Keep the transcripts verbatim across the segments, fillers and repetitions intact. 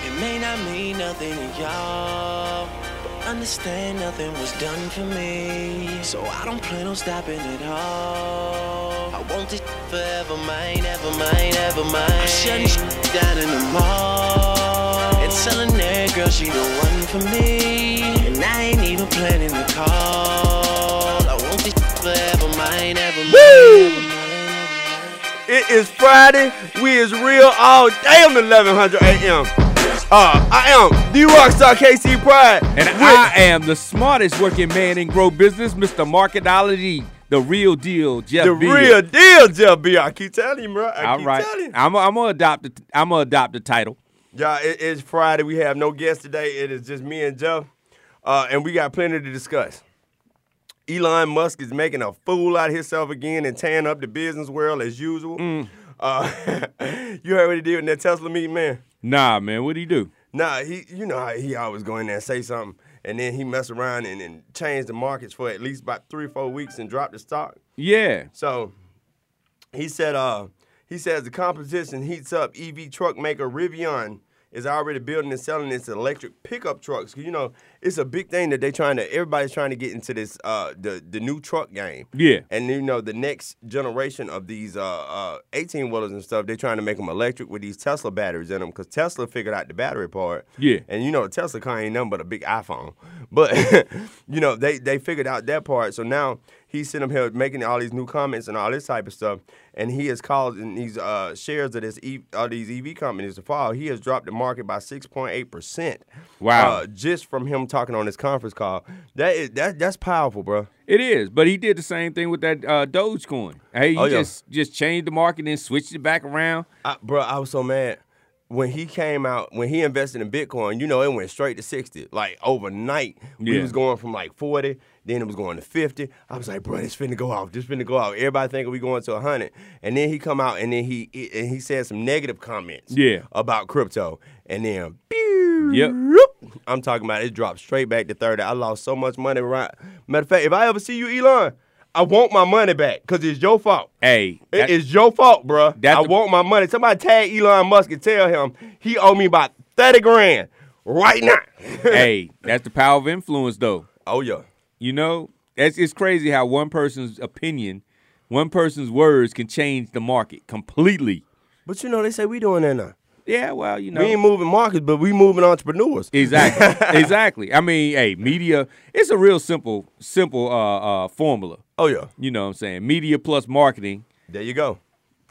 It may not mean nothing to y'all, but understand nothing was done for me. So I don't plan on stopping at all. I want this forever mine, ever mine, ever mine. I'm shutting shit down in the mall and telling that girl she the one for me. And I ain't even planning the call. I want this forever mine, ever mine, ever mine. It is Friday. We is real all day on eleven hundred A M. Uh, I am the Rockstar K C Pride. And I am the smartest working man in grow business, Mister Marketology, the real deal, Jeff The Beard. real deal, Jeff B. I keep telling you, bro. I All keep right. telling you. I'm I'm gonna adopt the I'm gonna adopt the title. Y'all, it is Friday. We have no guests today. It is just me and Jeff. Uh, and we got plenty to discuss. Elon Musk is making a fool out of himself again and tearing up the business world as usual. Mm. Uh, you heard what he did in that Tesla meeting, man? Nah, man, what'd he do? Nah, he, you know how he always go in there and say something, and then he mess around and, and change the markets for at least about three or four weeks and drop the stock. Yeah. So he said, uh, he says the competition heats up. E V truck maker Rivian is already building and selling its electric pickup trucks. You know, it's a big thing that they trying to. Everybody's trying to get into this uh, the the new truck game. Yeah. And you know, the next generation of these uh, uh, eighteen wheelers and stuff, they're trying to make them electric with these Tesla batteries in them because Tesla figured out the battery part. Yeah. And you know, Tesla car ain't nothing but a big iPhone. But you know, they they figured out that part. So now he's sitting here making all these new comments and all this type of stuff, and he has causing these uh, shares of this e- of these E V companies to fall. He has dropped the market by six point eight percent. Wow. Uh, just from him talking on this conference call. That is that that's powerful, bro. It is, but he did the same thing with that uh, Dogecoin. Hey, he Oh, yeah. just just changed the market and switched it back around. I, bro, I was so mad when he came out, when he invested in Bitcoin. You know, it went straight to sixty, like overnight. We Yeah. was going from like forty, then it was going to fifty. I was like, bro, this finna go off. This finna go off. Everybody thinking we going to one hundred. And then he come out and then he and he said some negative comments Yeah. about crypto. And then, pew, Yep. whoop, I'm talking about it dropped straight back to thirty. I lost so much money. Right. Matter of fact, if I ever see you, Elon, I want my money back because it's your fault. Hey, It that- is your fault, bro. That's I the- want my money. Somebody tag Elon Musk and tell him he owe me about thirty grand right now. hey, that's the power of influence, though. Oh, yeah. You know, it's, it's crazy how one person's opinion, one person's words can change the market completely. But, you know, they say we doing that now. Yeah, well, you know. We ain't moving markets, but we moving entrepreneurs. Exactly. Exactly. I mean, hey, media, it's a real simple, simple uh, uh, formula. Oh, yeah. You know what I'm saying? Media plus marketing There you go.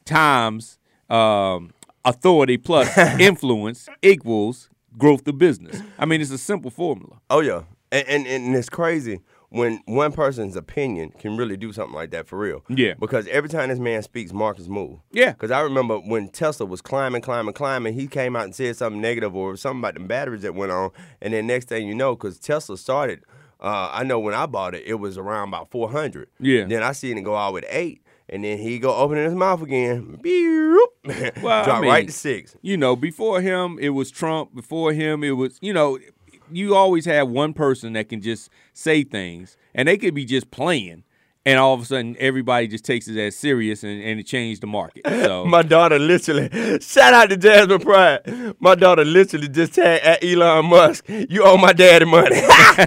times um, authority plus influence equals growth of business. I mean, it's a simple formula. Oh, yeah. And, and, and it's crazy when one person's opinion can really do something like that for real. Yeah. Because every time this man speaks, markets move. Yeah. Because I remember when Tesla was climbing, climbing, climbing, he came out and said something negative or something about the batteries that went on. And then next thing you know, because Tesla started, uh, I know when I bought it, it was around about four hundred. Yeah. Then I seen it go out with eight. And then he go opening his mouth again. Well, Drop I mean, right to six. You know, before him, it was Trump. Before him, it was, you know, you always have one person that can just say things, and they could be just playing, and all of a sudden, everybody just takes it as serious, and, and it changed the market. So My daughter literally, shout out to Jasmine Pride. My daughter literally just tagged at Elon Musk, you owe my daddy money.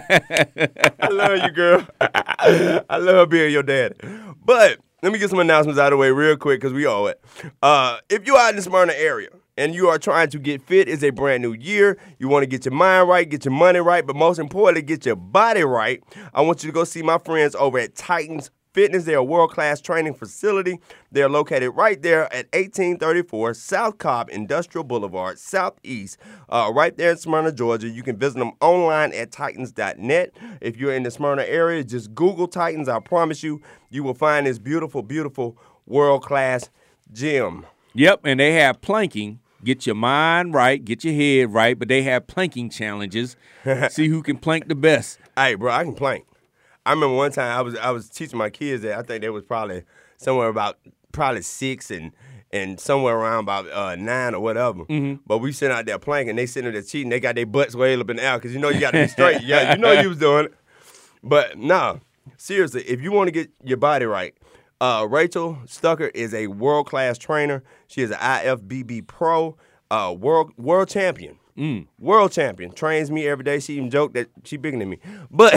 I love you, girl. I love being your daddy. But let me get some announcements out of the way real quick because we owe it. Uh, if you're out in the Smyrna area and you are trying to get fit, it's a brand new year. You want to get your mind right, get your money right, but most importantly, get your body right. I want you to go see my friends over at Titans Fitness. They're a world-class training facility. They're located right there at eighteen thirty-four South Cobb Industrial Boulevard, Southeast, uh, right there in Smyrna, Georgia. You can visit them online at titans dot net. If you're in the Smyrna area, just Google Titans. I promise you, you will find this beautiful, beautiful world-class gym. Yep, and they have planking. Get your mind right, get your head right, but they have planking challenges. See who can plank the best. Hey, bro, I can plank. I remember one time I was I was teaching my kids that I think they was probably somewhere about probably six and and somewhere around about uh, nine or whatever. Mm-hmm. But we sitting out there planking, they sitting there cheating. They got their butts way up in the air because you know you got to be straight. Yeah, you know you was doing it. But nah, seriously, if you want to get your body right, uh, Rachel Stucker is a world class trainer. She is an I F B B pro, uh, world world champion. Mm. World champion. Trains me every day. She even joked that she bigger than me. But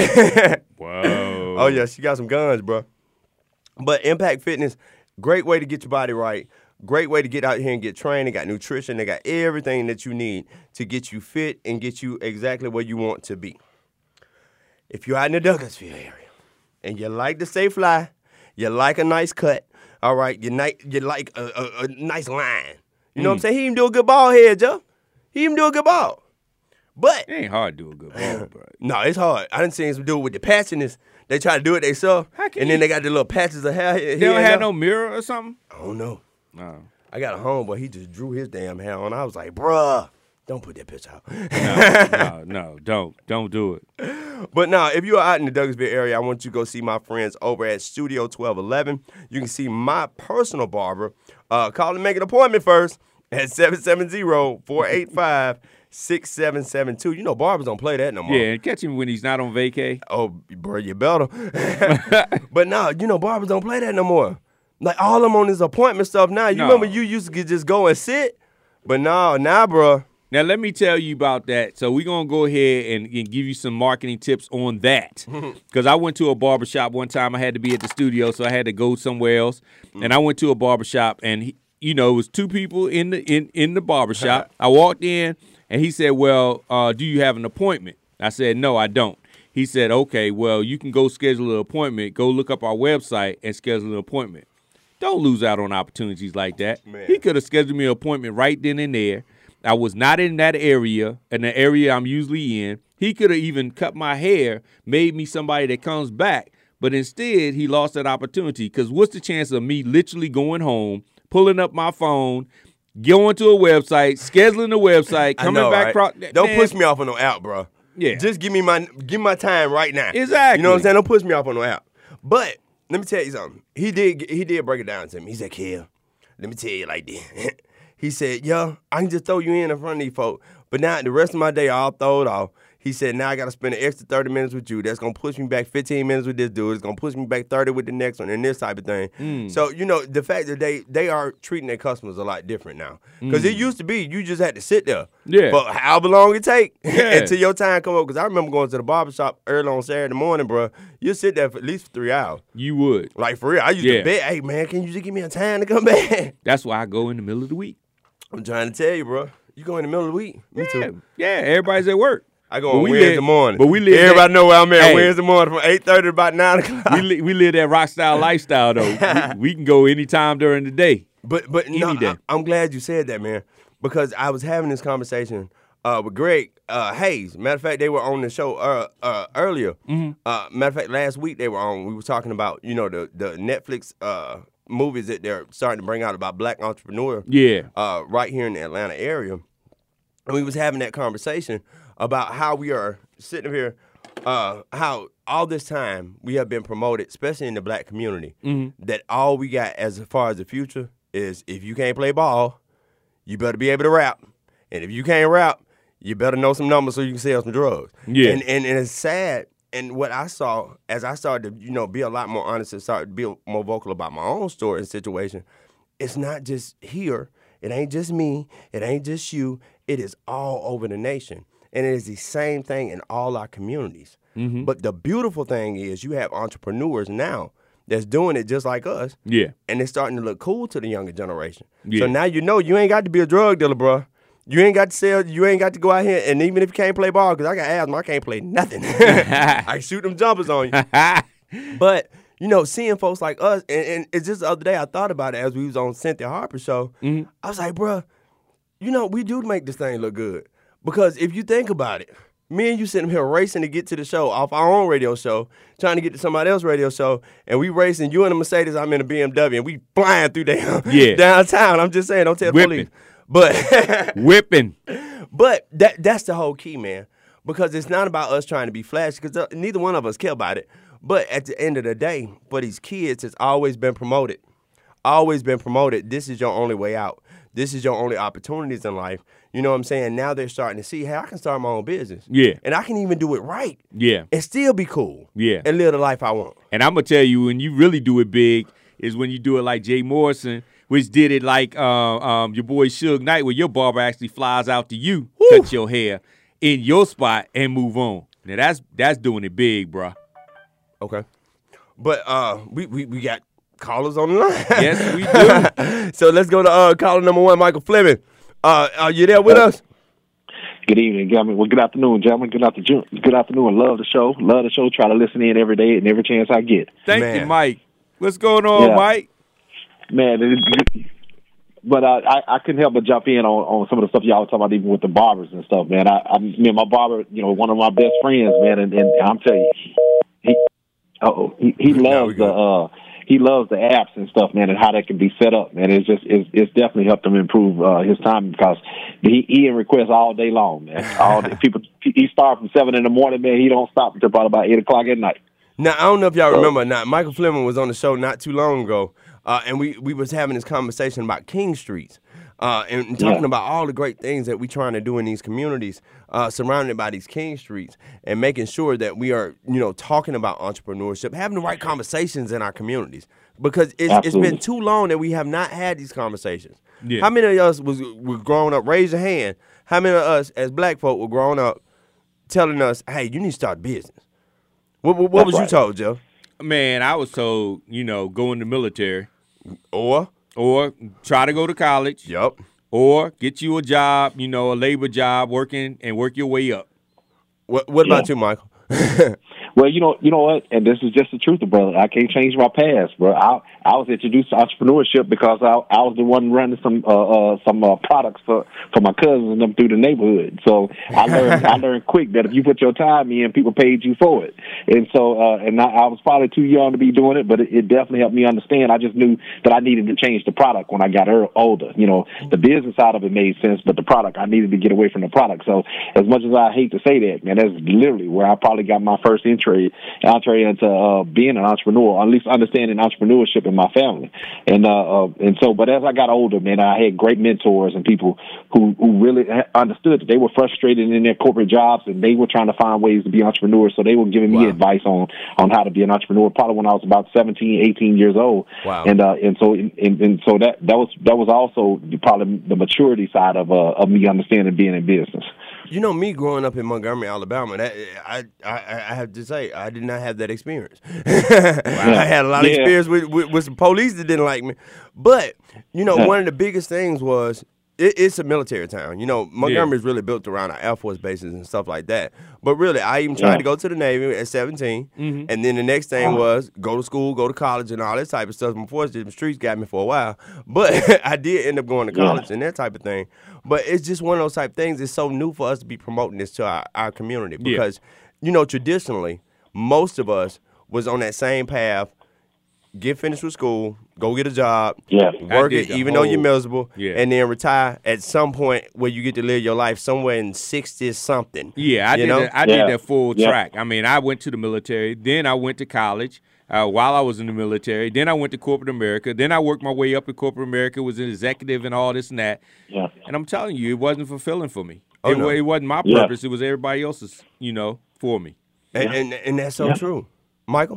Whoa. oh yeah, she got some guns, bro. But Impact Fitness, great way to get your body right. Great way to get out here and get trained. They got nutrition. They got everything that you need to get you fit and get you exactly where you want to be. If you're out in the Douglasville area and you like to stay fly, you like a nice cut, all right, you, ni- you like a, a, a nice line. You know mm. what I'm saying? He even do a good ball head, Joe. He even do a good ball. But it ain't hard to do a good ball, bro. No, it's hard. I done seen some do it with the patchiness. They try to do it themselves, and you? then they got the little patches of hair. They don't have no mirror or something? I don't know. No. I got a homeboy. He just drew his damn hair on. I was like, bruh, don't put that picture out. no, no, no, don't. Don't do it. But now, if you're out in the Douglasville area, I want you to go see my friends over at Studio twelve eleven. You can see my personal barber. Uh, call and make an appointment first at seven seven zero, four eight five, six seven seven two. You know, barbers don't play that no more. Yeah, and catch him when he's not on vacay. Oh, bro, you better. But now, you know, barbers don't play that no more. Like, all them on this appointment stuff now. You no. remember you used to just go and sit? But now, now, bro. Now, let me tell you about that. So we're going to go ahead and, and give you some marketing tips on that. Because I went to a barbershop one time. I had to be at the studio, so I had to go somewhere else. Mm. And I went to a barbershop, and, he, you know, it was two people in the in, in the barbershop. I walked in, and he said, well, uh, do you have an appointment? I said, no, I don't. He said, okay, well, you can go schedule an appointment. Go look up our website and schedule an appointment. Don't lose out on opportunities like that. Man. He could have scheduled me an appointment right then and there. I was not in that area, in the area I'm usually in. He could have even cut my hair, made me somebody that comes back. But instead, he lost that opportunity because what's the chance of me literally going home, pulling up my phone, going to a website, scheduling the website, coming know, back. Right? Pro- Don't man. push me off on no app, bro. Yeah. Just give me my give me my time right now. Exactly. You know what I'm saying? Don't push me off on no app. But let me tell you something. He did he did break it down to me. He said, Kill, let me tell you like this. He said, yo, I can just throw you in in front of these folks. But now the rest of my day, I'll throw it off. He said, now I got to spend an extra thirty minutes with you. That's going to push me back fifteen minutes with this dude. It's going to push me back thirty with the next one and this type of thing. Mm. So, you know, the fact that they they are treating their customers a lot different now. Because mm. it used to be you just had to sit there. Yeah. But however long it take yeah. until your time come up. Because I remember going to the barbershop early on Saturday morning, bro. You sit there for at least for three hours. You would. Like, for real. I used yeah. to bet, hey, man, can you just give me a time to come back? That's why I go in the middle of the week. I'm trying to tell you, bro. You go in the middle of the week. Me yeah. too. Yeah, everybody's at work. I go on Wednesday live, morning. But we live Everybody that, know where I'm at hey, Wednesday morning from eight thirty to about nine o'clock. We, li- we live that rock style lifestyle, though. we, we can go anytime during the day. But but Any no, day. I, I'm glad you said that, man, because I was having this conversation uh, with Greg uh, Hayes. Matter of fact, they were on the show uh, uh, earlier. Mm-hmm. Uh, matter of fact, last week they were on. We were talking about, you know, the, the Netflix uh, movies that they're starting to bring out about black entrepreneurs yeah. uh, right here in the Atlanta area. And we was having that conversation about how we are sitting here, uh, how all this time we have been promoted, especially in the black community, mm-hmm. that all we got as far as the future is if you can't play ball, you better be able to rap. And if you can't rap, you better know some numbers so you can sell some drugs. Yeah. And, and, and it's sad. And what I saw as I started to, you know, be a lot more honest and start to be more vocal about my own story and situation, it's not just here. It ain't just me. It ain't just you. It is all over the nation. And it is the same thing in all our communities. Mm-hmm. But the beautiful thing is you have entrepreneurs now that's doing it just like us. Yeah. And it's starting to look cool to the younger generation. Yeah. So now you know you ain't got to be a drug dealer, bro. You ain't got to sell. You ain't got to go out here. And even if you can't play ball, because I got asthma, I can't play nothing. I can shoot them jumpers on you. But, you know, seeing folks like us, and, and it's just the other day I thought about it as we was on Cynthia Harper's show. Mm-hmm. I was like, bro, you know, we do make this thing look good. Because if you think about it, me and you sitting here racing to get to the show off our own radio show, trying to get to somebody else's radio show, and we racing, you in a Mercedes, I'm in a B M W, and we flying through down, yeah. downtown. I'm just saying, don't tell the Whipping. police. But Whipping. But that that's the whole key, man. Because it's not about us trying to be flashy, because neither one of us care about it. But at the end of the day, for these kids, it's always been promoted. Always been promoted. This is your only way out. This is your only opportunities in life. You know what I'm saying? Now they're starting to see, hey, I can start my own business. Yeah. And I can even do it right. Yeah. And still be cool. Yeah. And live the life I want. And I'm going to tell you, when you really do it big is when you do it like Jay Morrison, which did it like uh, um, your boy Suge Knight, where your barber actually flies out to you. Woo. Cut your hair in your spot and move on. Now that's that's doing it big, bro. Okay, but uh, we we, we got callers on the line. Yes, we do. So let's go to uh, caller number one, Michael Fleming. Uh, are you there with us? Good evening, gentlemen. Well, good afternoon, gentlemen. Good afternoon. Good afternoon. Love the show. Love the show. Try to listen in every day and every chance I get. Thank Man. you, Mike. What's going on, Yeah. Mike? Man, it, it, but uh, I I couldn't help but jump in on, on some of the stuff y'all were talking about, even with the barbers and stuff, man. I, I me and my barber, you know, one of my best friends, man, and, and I'm telling you, he, oh, he, he loves the uh, he loves the apps and stuff, man, and how that can be set up, man. It's just it's, it's definitely helped him improve uh, his time because he, he in requests all day long, man. All day. People, he starts from seven in the morning, man. He don't stop until about about eight o'clock at night. Now, I don't know if y'all remember or not. Michael Fleming was on the show not too long ago, uh, and we, we was having this conversation about King Streets uh, and, and talking Yeah. about all the great things that we trying to do in these communities uh, surrounded by these King Streets and making sure that we are, you know, talking about entrepreneurship, having the right conversations in our communities because it's, it's been too long that we have not had these conversations. Yeah. How many of us was, was growing up, raise your hand, how many of us as black folk were growing up telling us, hey, you need to start a business? What, what, what was right. you told, Joe? Man, I was told, you know, go in the military Or? or try to go to college Yup. or get you a job, you know, a labor job, working and work your way up. What, what about Yeah. you, Michael? Well, you know, you know what, and this is just the truth, brother. I can't change my past, bro. I I was introduced to entrepreneurship because I I was the one running some uh, uh some uh, products for, for my cousins and them through the neighborhood. So I learned I learned quick that if you put your time in, people paid you for it. And so uh, and I, I was probably too young to be doing it, but it, it definitely helped me understand. I just knew that I needed to change the product when I got er- older. You know, the business side of it made sense, but the product, I needed to get away from the product. So as much as I hate to say that, man, that's literally where I probably got my first entry, entry into uh, being an entrepreneur, or at least understanding entrepreneurship in my family. And uh, uh, and so, but as I got older, man, I had great mentors and people who, who really understood that they were frustrated in their corporate jobs and they were trying to find ways to be entrepreneurs. So they were giving me Wow. advice on, on how to be an entrepreneur, probably when I was about seventeen, eighteen years old. Wow. And uh, and so and, and so that that was that was also probably the maturity side of uh, of me understanding being in business. You know, me growing up in Montgomery, Alabama, that, I, I I have to say, I did not have that experience. I had a lot of Yeah. experience with, with, with some police that didn't like me. But, you know, Yeah. one of the biggest things was, it, it's a military town. You know, Montgomery is really built around our Air Force bases and stuff like that. But really, I even tried Yeah. to go to the Navy at seventeen. And then the next thing was go to school, go to college, and all that type of stuff. Unfortunately, the streets got me for a while. But I did end up going to Yeah. college and that type of thing. But it's just one of those type things. It's so new for us to be promoting this to our, our community Yeah. because, you know, traditionally, most of us was on that same path. Get finished with school, go get a job, Yeah. work I did it the even though you're whole- miserable, Yeah. and then retire at some point where you get to live your life somewhere in sixty something. Yeah, I you did. know? That, I Yeah. did that full Yeah. track. I mean, I went to the military, then I went to college. Uh, while I was in the military, then I went to corporate America. Then I worked my way up in corporate America. Was an executive and all this and that. Yeah. And I'm telling you, it wasn't fulfilling for me. Oh, it, no. wa- it wasn't my Yeah. purpose. It was everybody else's. You know, for me. And, and and that's so Yeah. true, Michael.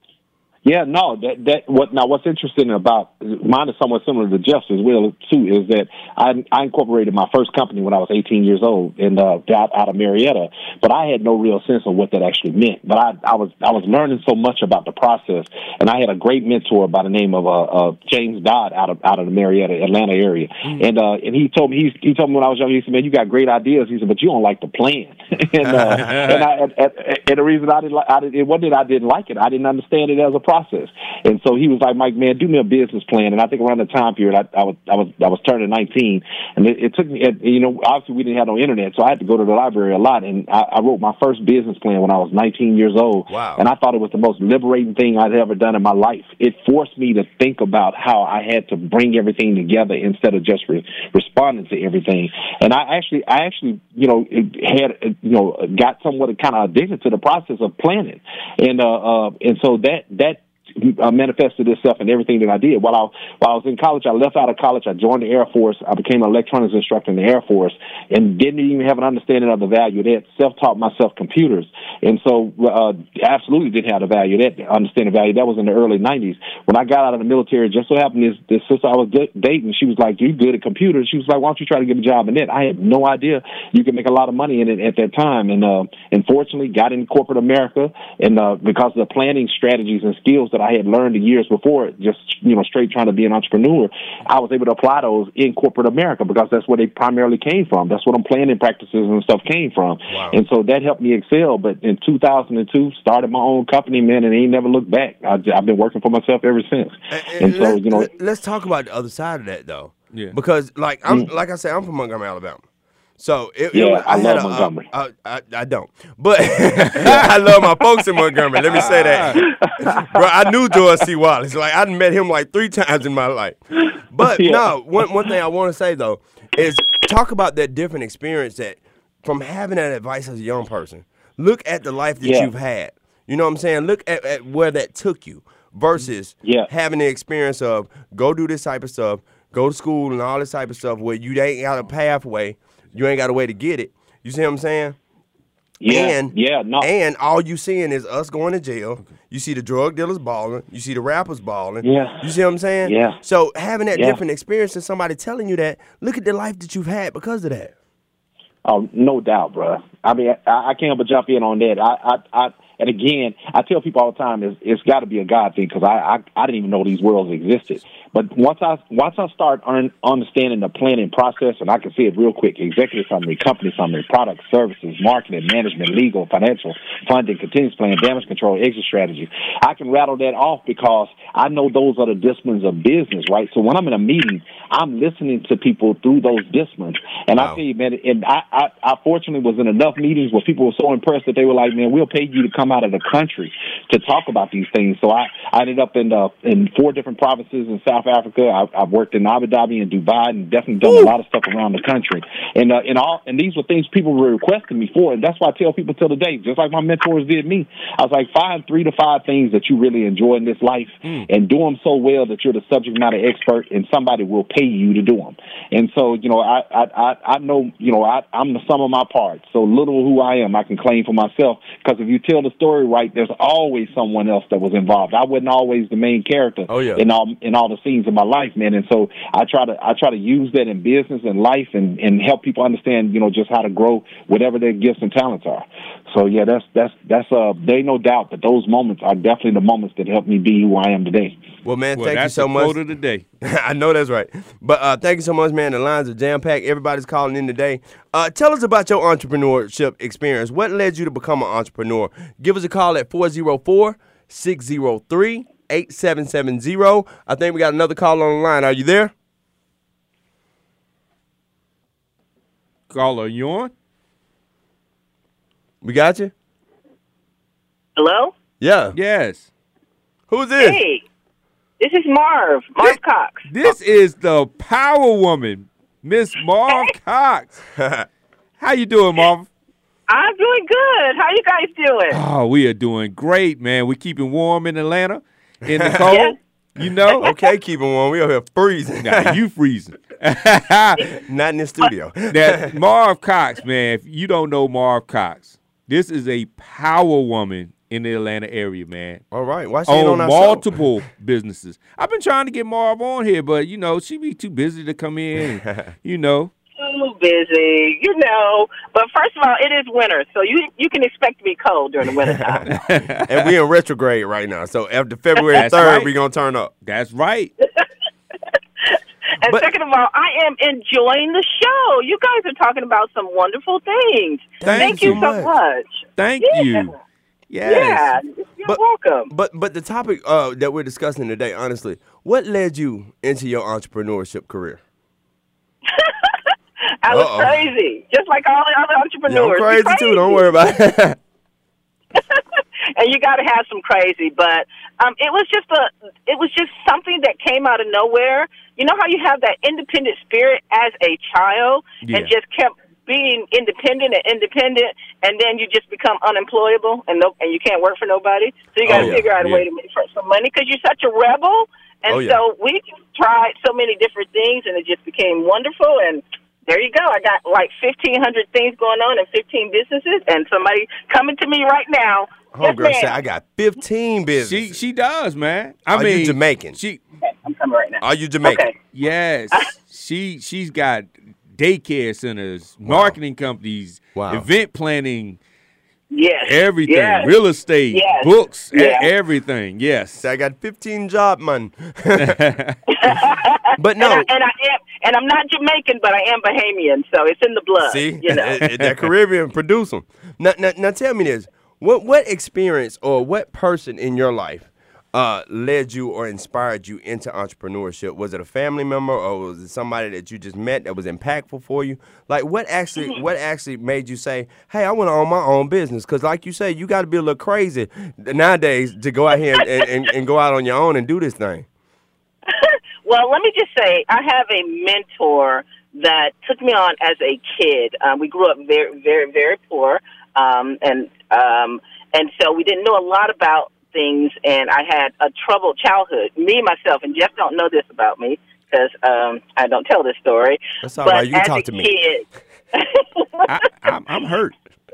Yeah, no, that that what now what's interesting about mine is somewhat similar to Jeff's as well too, is that I I incorporated my first company when I was eighteen years old and uh out, out of Marietta, but I had no real sense of what that actually meant. But I I was I was learning so much about the process, and I had a great mentor by the name of uh, uh James Dodd out of out of the Marietta, Atlanta area. Mm. And uh and he told me he he told me when I was young, he said, "Man, you got great ideas." He said, "But you don't like the plan." and uh and I and, and, and the reason I didn't like I didn't, it wasn't that I didn't like it. I didn't understand it as a process. And so he was like, "Mike, man, do me a business plan." And I think around the time period, I, I was I was I was turning nineteen, and it, it took me. It, you know, obviously we didn't have no internet, so I had to go to the library a lot. And I, I wrote my first business plan when I was nineteen years old. Wow! And I thought it was the most liberating thing I'd ever done in my life. It forced me to think about how I had to bring everything together instead of just re- responding to everything. And I actually, I actually, you know, had you know got somewhat kind of addicted to the process of planning, and uh, uh and so that that. uh, manifested itself in everything that I did. While I, while I was in college, I left out of college. I joined the Air Force. I became an electronics instructor in the Air Force and didn't even have an understanding of the value of that. Self-taught myself computers. And so uh, absolutely didn't have the value of that, understand the value. That was in the early nineties. When I got out of the military, just so happened this, this sister I was dating, she was like, you good at computers? She was like, why don't you try to get a job in it? I had no idea you could make a lot of money in it at that time. And uh, unfortunately, got in corporate America, and uh, because of the planning strategies and skills that I had learned the years before, just, you know, straight trying to be an entrepreneur, I was able to apply those in corporate America because that's where they primarily came from. That's where them planning practices and stuff came from. Wow. And so that helped me excel. But in two thousand two, started my own company, man, and ain't never looked back. I, I've been working for myself ever since. And, and, and so, you know, let's talk about the other side of that, though. Yeah. Because, like, I'm mm. like I said, I'm from Montgomery, Alabama. So it, yeah, it was, I, I love a, Montgomery. Uh, I, I, I don't, but I love my folks in Montgomery. Let me say that, bro. I knew George C. Wallace. Like I met him like three times in my life. But yeah. no, one one thing I want to say though is talk about that different experience that from having that advice as a young person. Look at the life that yeah. you've had. You know what I'm saying? Look at, at where that took you versus yeah. having the experience of go do this type of stuff, go to school and all this type of stuff where you ain't got a pathway. You ain't got a way to get it. You see what I'm saying? Yeah, and, yeah, no. And all you seeing is us going to jail. You see the drug dealers balling. You see the rappers balling. Yeah. You see what I'm saying? Yeah. So having that yeah. different experience and somebody telling you that, look at the life that you've had because of that. Oh, no doubt, bro. I mean, I, I can't but jump in on that. I, I, I and again, I tell people all the time, it's, it's got to be a God thing because I, I, I didn't even know these worlds existed. But once I once I start un, understanding the planning process, and I can see it real quick: executive summary, company summary, product, services, marketing, management, legal, financial, funding, continuous plan, damage control, exit strategy. I can rattle that off because I know those are the disciplines of business, right? So when I'm in a meeting, I'm listening to people through those disciplines, and wow. I tell you, man, and I, I I fortunately was in enough meetings where people were so impressed that they were like, man, we'll pay you to come out of the country to talk about these things. So I, I ended up in uh, in four different provinces in South Africa. I, I've worked in Abu Dhabi and Dubai, and definitely done Ooh. a lot of stuff around the country. And uh, and all and these were things people were requesting me for, and that's why I tell people till today, just like my mentors did me. I was like, find three to five things that you really enjoy in this life, mm. and do them so well that you're the subject matter expert, and somebody will pay you to do them. And so, you know, I I I, I know, you know, I, I'm the sum of my parts. So little who I am, I can claim for myself. Because if you tell the story right, there's always someone else that was involved. I wasn't always the main character oh, yeah. in all in all the scenes of my life, man. And so I try to I try to use that in business and life, and, and help people understand, you know, just how to grow whatever their gifts and talents are. So yeah, that's that's that's uh, there ain't no doubt that those moments are definitely the moments that helped me be who I am today. Well, man, well, thank that's you so the much. quote of the day. I know that's right. But uh, thank you so much, man. The lines are jam-packed. Everybody's calling in today. Uh, tell us about your entrepreneurship experience. What led you to become an entrepreneur? Give us a call at four oh four, six oh three, eight seven seven zero. I think we got another call on the line. Are you there? Caller, you on? We got you? Hello? Yeah. Yes. Who's this? Hey, this is Marv, Marv this, Cox. This is the power woman, Miss Marv Cox. How you doing, Marv? I'm doing good. How you guys doing? Oh, we are doing great, man. We're keeping warm in Atlanta in the cold. Yes. You know? Okay, keeping warm. We over here freezing. Nah, you freezing. Not in the studio. That Marv Cox, man, if you don't know Marv Cox, this is a power woman in the Atlanta area, man. All right. Why she ain't on on our multiple businesses. I've been trying to get Marv on here, but, you know, she be too busy to come in, and, you know. Too busy, you know. But first of all, it is winter, so you you can expect to be cold during the winter time. And we in retrograde right now, so after February third, right. we going to turn up. That's right. And But- second of all, I am enjoying the show. You guys are talking about some wonderful things. Thank Thank you you so so much. much. Thank Yeah. you. Yes. Yeah, you're But- welcome. But but the topic uh, that we're discussing today, honestly, what led you into your entrepreneurship career? I was Uh-oh. crazy, just like all the other Yeah, entrepreneurs. I'm You're crazy, too. Don't worry about it. And you got to have some crazy, but um, it was just a, it was just something that came out of nowhere. You know how you have that independent spirit as a child, Yeah. and just kept being independent and independent, and then you just become unemployable and no, and you can't work for nobody. So you got to Oh, yeah. figure out a Yeah. way to make some money because you're such a rebel. And Oh, yeah. so we just tried so many different things, and it just became wonderful. And there you go. I got like fifteen hundred things going on and fifteen businesses, and somebody coming to me right now. Yes, Homegirl ma'am. said, I got fifteen She businesses. she does, man. I Are mean, you Jamaican? She Okay, I'm coming right now. Are you Jamaican? Okay. yes, she she's got daycare centers, marketing companies, Wow. event planning, Yes. everything, Yes. real estate, Yes. books, e- Yeah. everything. Yes. Say, I got fifteen job, man. But And, no. I, and I am, and I'm not Jamaican, but I am Bahamian, so it's in the blood. See, you know. that Caribbean produce them. Now, now, now, tell me this: what what experience or what person in your life uh, led you or inspired you into entrepreneurship? Was it a family member or was it somebody that you just met that was impactful for you? Like, what actually what actually made you say, "Hey, I want to own my own business"? Because, like you say, you got to be a little crazy nowadays to go out here and, and, and, and go out on your own and do this thing. Well, let me just say, I have a mentor that took me on as a kid. Um, we grew up very, very, very poor, um, and um, and so we didn't know a lot about things. And I had a troubled childhood. Me, myself, and Jeff don't know this about me because um, I don't tell this story. That's all but right. You can as talk a to me. kid, I, I'm, I'm hurt.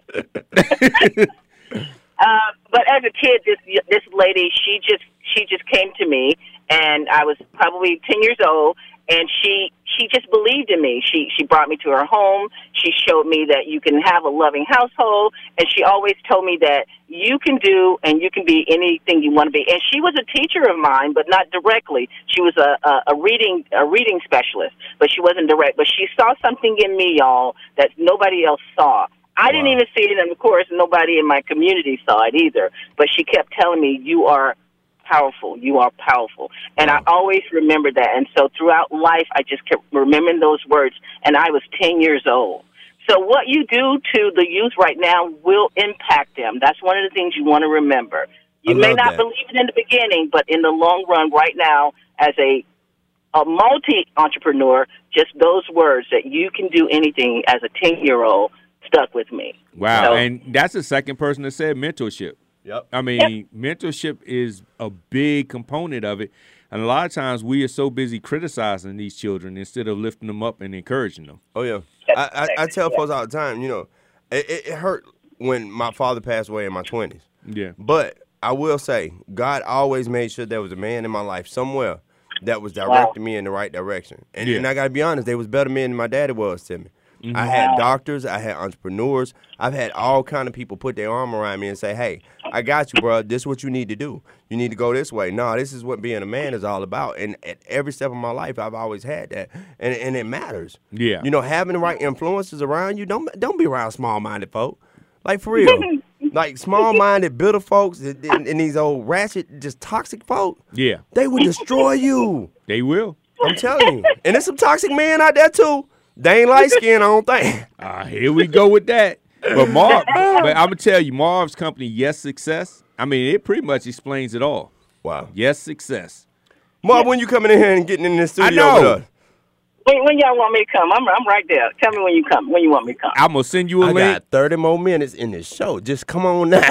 Uh, but as a kid, this this lady, she just she just came to me, and I was probably ten years old, and she she just believed in me. She she brought me to her home. She showed me that you can have a loving household, and she always told me that you can do and you can be anything you want to be. And she was a teacher of mine, but not directly. She was a, a, a reading a reading specialist, but she wasn't direct. But she saw something in me, y'all, that nobody else saw. I didn't Wow. even see it, and of course, nobody in my community saw it either. But she kept telling me, you are powerful, you are powerful. And Wow. I always remembered that. And so throughout life, I just kept remembering those words, and I was ten years old. So what you do to the youth right now will impact them. That's one of the things you want to remember. You I may love not that. believe it in the beginning, but in the long run, right now, as a a multi-entrepreneur, just those words that you can do anything as a ten-year-old stuck with me. Wow. So- And that's the second person that said mentorship. Yep. I mean, mentorship is a big component of it. And a lot of times we are so busy criticizing these children instead of lifting them up and encouraging them. Oh yeah, I, I, I tell folks all the time. You know, it, it, it hurt when my father passed away in my twenties. Yeah. But I will say, God always made sure there was a man in my life somewhere that was directing me in the right direction. And, Yeah. and I got to be honest, they was better men than my daddy was to me. Mm-hmm. I had doctors, I had entrepreneurs, I've had all kind of people put their arm around me and say, "Hey, I got you, bro. This is what you need to do. You need to go this way." No, this is what being a man is all about. And at every step of my life, I've always had that, and and it matters. Yeah. You know, having the right influences around you. Don't don't be around small-minded folk. Like for real. Like small-minded, bitter folks and, and, and these old ratchet, just toxic folk. Yeah. They will destroy you. They will. I'm telling you. And there's some toxic men out there too. They ain't light skinned, I don't think. Uh, here we go with that. But Marv, but I'm gonna tell you, Marv's company, Yes Success. I mean, it pretty much explains it all. Wow. Yes Success. Marv, when you coming in here and getting in this studio know. with us? When, when y'all want me to come, I'm I'm right there. Tell me when you come. When you want me to come. I'm gonna send you a I link. got thirty more minutes in this show. Just come on now.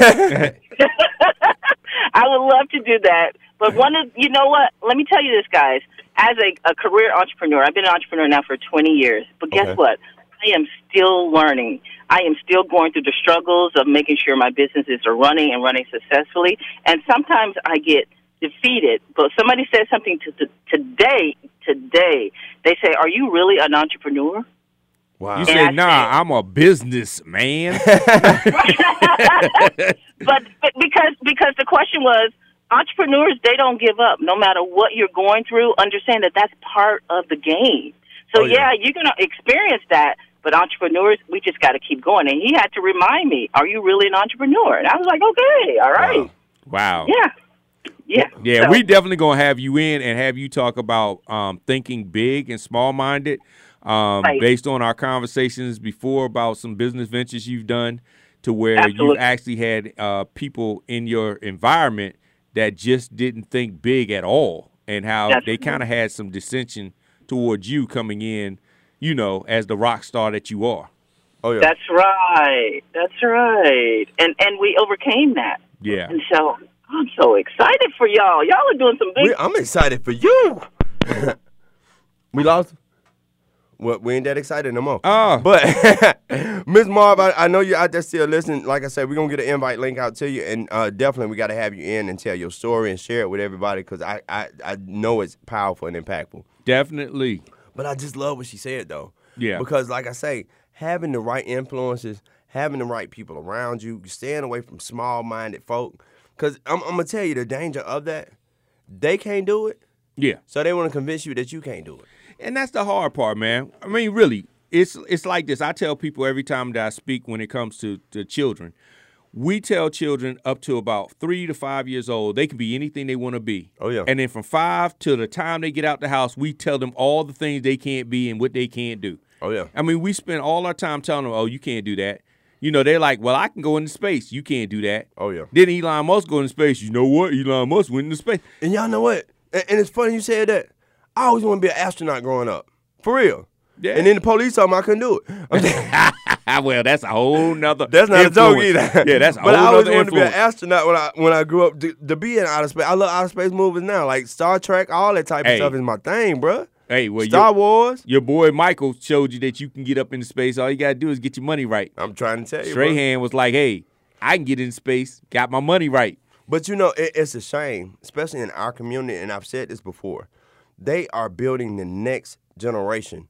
I would love to do that. But one of you know what? Let me tell you this, guys. As a, a career entrepreneur, I've been an entrepreneur now for twenty years. But guess Okay. what? I am still learning. I am still going through the struggles of making sure my businesses are running and running successfully. And sometimes I get defeated. But somebody said something to, to today. Today, they say, "Are you really an entrepreneur?" Wow. You And say, I nah, said- I'm a businessman. but, but because because the question was, entrepreneurs, they don't give up no matter what you're going through. Understand that that's part of the game. So Oh, yeah. yeah, you're gonna experience that. But entrepreneurs, we just got to keep going. And he had to remind me, "Are you really an entrepreneur?" And I was like, "Okay, all right, Wow. Wow. yeah, yeah, Yeah, So- we definitely gonna have you in and have you talk about um, thinking big and small minded, um, Right. based on our conversations before about some business ventures you've done, to where Absolutely. you've actually had uh, people in your environment that just didn't think big at all, and how That's they kind of had some dissension towards you coming in, you know, as the rock star that you are. Oh yeah. That's right. That's right. And and we overcame that. Yeah. And so I'm so excited for y'all. Y'all are doing some big. We, I'm excited for you. We lost. Well, we ain't that excited no more. Oh. But Miss Marv, I, I know you're out there still listening. Like I said, we're gonna get an invite link out to you, and uh, definitely we got to have you in and tell your story and share it with everybody because I, I I know it's powerful and impactful. Definitely. But I just love what she said though. Yeah. Because like I say, having the right influences, having the right people around you, staying away from small-minded folk. Because I'm, I'm gonna tell you the danger of that. They can't do it, Yeah. so they want to convince you that you can't do it. And that's the hard part, man. I mean, really, it's it's like this. I tell people every time that I speak when it comes to, to children, we tell children up to about three to five years old, they can be anything they want to be. Oh, yeah. And then from five to the time they get out the house, we tell them all the things they can't be and what they can't do. Oh, yeah. I mean, we spend all our time telling them, oh, you can't do that. You know, they're like, well, I can go into space. You can't do that. Oh, yeah. Then Elon Musk go into space. You know what? Elon Musk went into space. And y'all know what? And, and it's funny you said that. I always want to be an astronaut growing up. For real. Yeah. And then the police told me I couldn't do it. I'm just- Well, that's a whole nother That's not influence. a joke either. Yeah, that's a But whole I always nother wanted to be an influence. astronaut when I when I grew up to, to be in outer space. I love outer space movies now, like Star Trek, all that type Hey. of stuff is my thing, bruh. Hey, well, Star your, Wars. your boy Michael showed you that you can get up into space. All you got to do is get your money right. I'm trying to tell you, bruh. Strahan was like, hey, I can get in space, got my money right. But you know, it, it's a shame, especially in our community, and I've said this before. They are building the next generation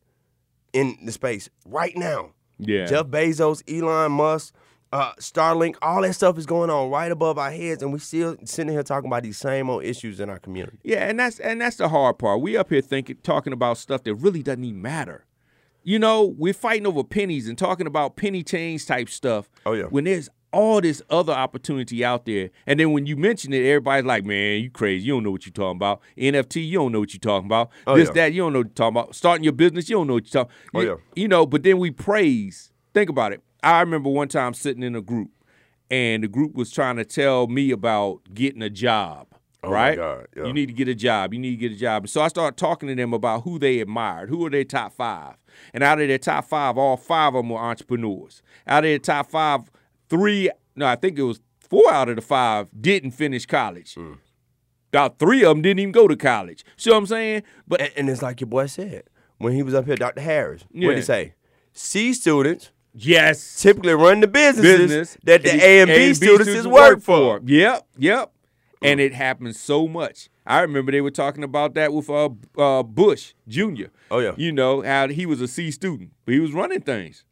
in the space right now. Yeah. Jeff Bezos, Elon Musk, uh, Starlink, all that stuff is going on right above our heads, and we still sitting here talking about these same old issues in our community. Yeah, and that's and that's the hard part. We up here thinking, talking about stuff that really doesn't even matter. You know, we're fighting over pennies and talking about penny change type stuff. Oh, yeah. When there's all this other opportunity out there, and then when you mention it, everybody's like, "Man, you crazy? You don't know what you're talking about. N F T, you don't know what you're talking about. Oh, this, yeah. that, you don't know what you're talking about. Starting your business, you don't know what you're talking. Oh, you, yeah. you know." But then we praise. Think about it. I remember one time sitting in a group, and the group was trying to tell me about getting a job. Oh, my right? God, yeah. You need to get a job. You need to get a job. So I started talking to them about who they admired. Who are their top five? And out of their top five, all five of them were entrepreneurs. Out of their top five, three, no, I think it was four out of the five didn't finish college. Mm. About three of them didn't even go to college. See what I'm saying? But And, and it's like your boy said when he was up here, Doctor Harris. What Yeah. did he say? C students yes, typically run the businesses business that the A and B students is work for. Yep, yep. And it happens so much. I remember they were talking about that with uh, uh, Bush Junior Oh, yeah. You know, how he was a C student, but he was running things.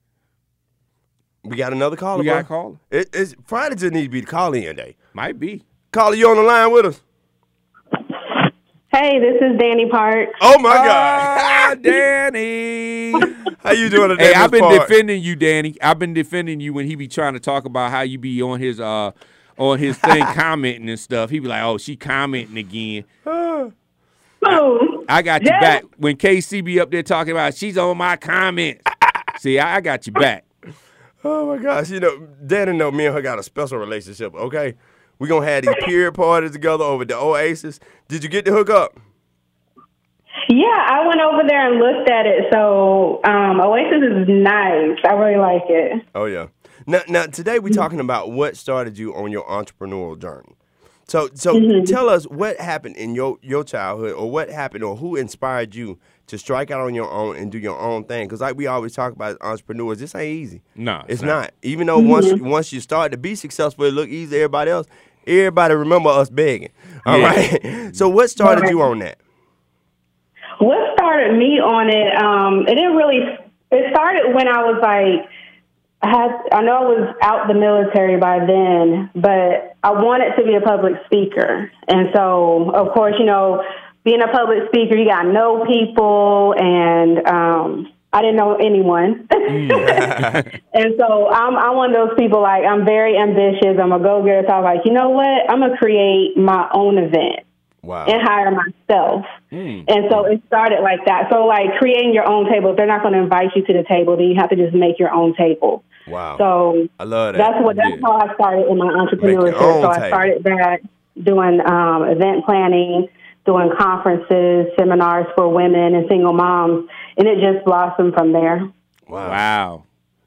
We got another caller, We got a bro. caller. It, it's, Friday just need to be the call-in day. Might be. Caller, you on the line with us? Hey, this is Danny Parks. Oh, my Ah, God. Danny. How you doing today, Hey, I've Miss been Park? defending you, Danny. I've been defending you when he be trying to talk about how you be on his uh on his thing commenting and stuff. He be like, "Oh, she commenting again." Boom. I got you Yeah. back. When K C be up there talking about she's on my comments. See, I, I got you back. Oh, my gosh. You know, Danny know me and her got a special relationship, okay? We going to have these period parties together over the Oasis. Did you get the hook up? Yeah, I went over there and looked at it. So um, Oasis is nice. I really like it. Oh, yeah. Now, now today we're talking about what started you on your entrepreneurial journey. So, so tell us what happened in your, your childhood, or what happened, or who inspired you to strike out on your own and do your own thing. Because like we always talk about as entrepreneurs, this ain't easy. No, it's it's not. not. Even though once once you start to be successful, it look easy to everybody else. Everybody remember us begging. All Yeah. right. So what started you on that? What started me on it, um, it didn't really, it started when I was like, I had, I know I was out the military by then, but I wanted to be a public speaker. And so, of course, you know, being a public speaker, you got to know people, and um, I didn't know anyone. And so I'm, I'm one of those people, like, I'm very ambitious. I'm a go-getter. So I was like, you know what? I'm going to create my own event. Wow. And hire myself. Mm. And so it started like that. So, like, creating your own table. If they're not going to invite you to the table, then you have to just make your own table. Wow. So I love that. that's what that's Yeah. how I started in my Make your entrepreneurship. own So I table. started that doing um, event planning, doing conferences, seminars for women and single moms, and it just blossomed from there. Wow. Wow.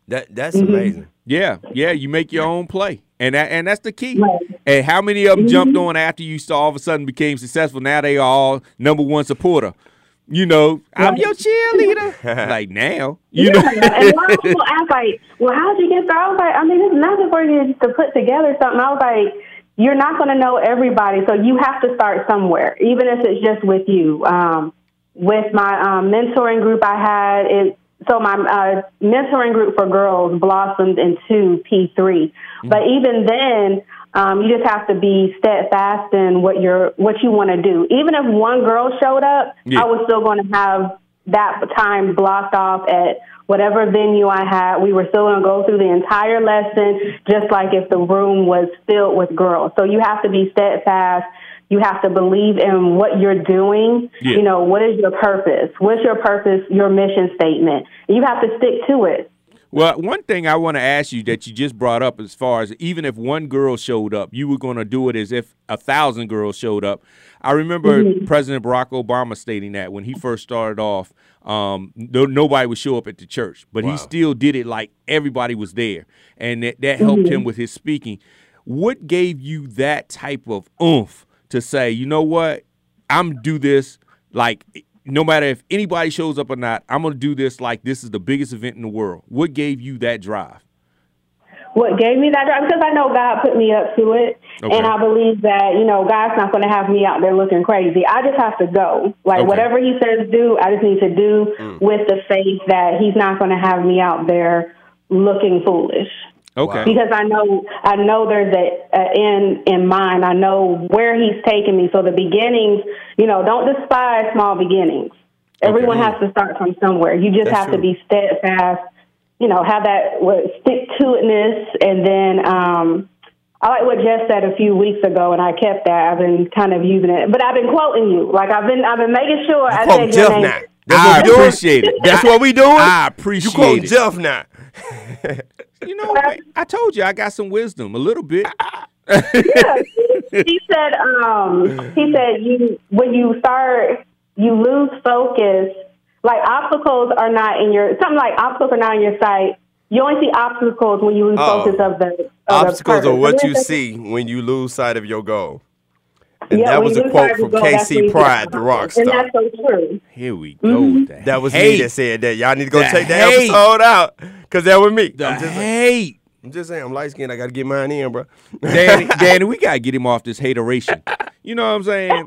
That that's Mm-hmm. amazing. Yeah, yeah, you make your own play. And that, and that's the key. Right. And how many of them Mm-hmm. jumped on after you saw all of a sudden became successful? Now they are all number one supporter. You know, I'm Right. your cheerleader. Like now, you Yeah, know. and a lot of people ask like, "Well, how'd you get started?" I was like, "I mean, it's nothing for you to put together something." I was like, "You're not going to know everybody, so you have to start somewhere, even if it's just with you." Um, with my um, mentoring group, I had it. So my uh, mentoring group for girls blossomed into P three, mm-hmm. but even then. Um, you just have to be steadfast in what you're, what you want to do. Even if one girl showed up, yeah. I was still going to have that time blocked off at whatever venue I had. We were still going to go through the entire lesson, just like if the room was filled with girls. So you have to be steadfast. You have to believe in what you're doing. Yeah. You know, what is your purpose? What's your purpose, your mission statement? You have to stick to it. Well, one thing I want to ask you that you just brought up as far as even if one girl showed up, you were going to do it as if a thousand girls showed up. I remember mm-hmm. President Barack Obama stating that when he first started off, um, no, nobody would show up at the church, but wow. he still did it like everybody was there, and that, that helped mm-hmm. him with his speaking. What gave you that type of oomph to say, you know what, I'm do this like – no matter if anybody shows up or not, I'm going to do this like this is the biggest event in the world. What gave you that drive? What gave me that drive? Because I know God put me up to it. Okay. And I believe that, you know, God's not going to have me out there looking crazy. I just have to go. Like, okay. whatever he says do, I just need to do mm. with the faith that he's not going to have me out there looking foolish. Okay. Because I know, I know there's a, a end in mind. I know where he's taking me. So the beginnings, you know, don't despise small beginnings. Okay. Everyone has to start from somewhere. You just That's have true. to be steadfast. You know, have that what, stick to itness, and then um, I like what Jess said a few weeks ago, and I kept that. I've been kind of using it, but I've been quoting you. Like I've been, I've been making sure I said your name. Now. That's I what we appreciate doing? it. That's what we doing. I appreciate you quote it. Jeff now. You know, I told you I got some wisdom, a little bit. Yeah, he said. Um, he said you when you start, you lose focus. Like obstacles are not in your something like obstacles are not in your sight. You only see obstacles when you lose Uh-oh. focus of the of obstacles the are what you the, see when you lose sight of your goal. And yeah, that was a quote from goal, K C Pride, the rock star. And that's so true. Here we go. Mm-hmm. With that that was hate. me that said that. Y'all need to go the check the hate. episode out because that was me. The I'm just hate. Saying, I'm just saying, I'm light skinned. I got to get mine in, bro. Danny, Danny, we got to get him off this hateration. You know what I'm saying?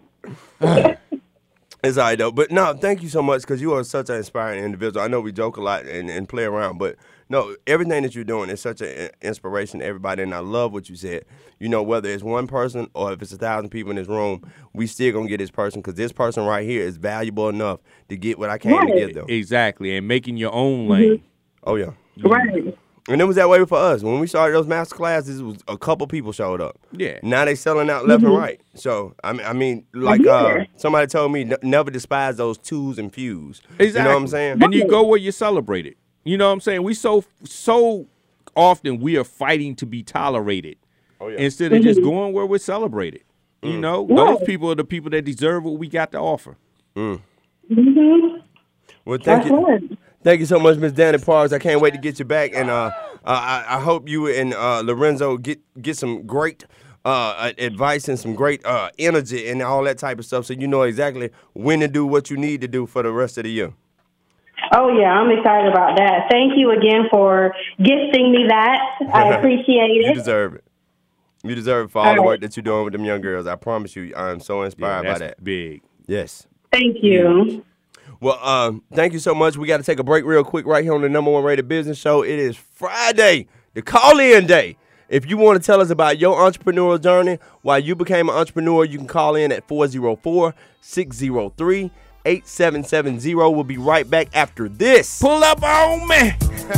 It's all right, though. But, no, thank you so much because you are such an inspiring individual. I know we joke a lot and, and play around, but, no, everything that you're doing is such an inspiration to everybody, and I love what you said. You know, whether it's one person or if it's a thousand people in this room, we still going to get this person because this person right here is valuable enough to get what I came right. to get them. Exactly, and making your own lane. Mm-hmm. Oh, yeah. Right. And it was that way for us. When we started those master classes, it was a couple people showed up. Yeah. Now they selling out left mm-hmm. and right. So, I mean, I mean like yeah. uh, somebody told me, n- never despise those twos and fews. Exactly. You know what I'm saying? And you go where you celebrate it. You know what I'm saying? We so so often we are fighting to be tolerated oh, yeah. instead of mm-hmm. just going where we're celebrated. Mm. You know, yeah. those people are the people that deserve what we got to offer. Mm. Mm-hmm. Well, thank That's you. right. Thank you so much, Miss Danny Parks. I can't wait to get you back. And uh, uh, I, I hope you and uh, Lorenzo get, get some great uh, advice and some great uh, energy and all that type of stuff so you know exactly when to do what you need to do for the rest of the year. Oh, yeah, I'm excited about that. Thank you again for gifting me that. I appreciate it. You deserve it. You deserve it for all, all the right. work that you're doing with them young girls. I promise you, I'm so inspired yeah, by that. Big. Yes. Thank you. Well, uh, thank you so much. We got to take a break real quick right here on the number one rated business show. It is Friday, the call-in day. If you want to tell us about your entrepreneurial journey, why you became an entrepreneur, you can call in at four oh four, six oh three, eight seven seven zero. We'll be right back after this. Pull up on me.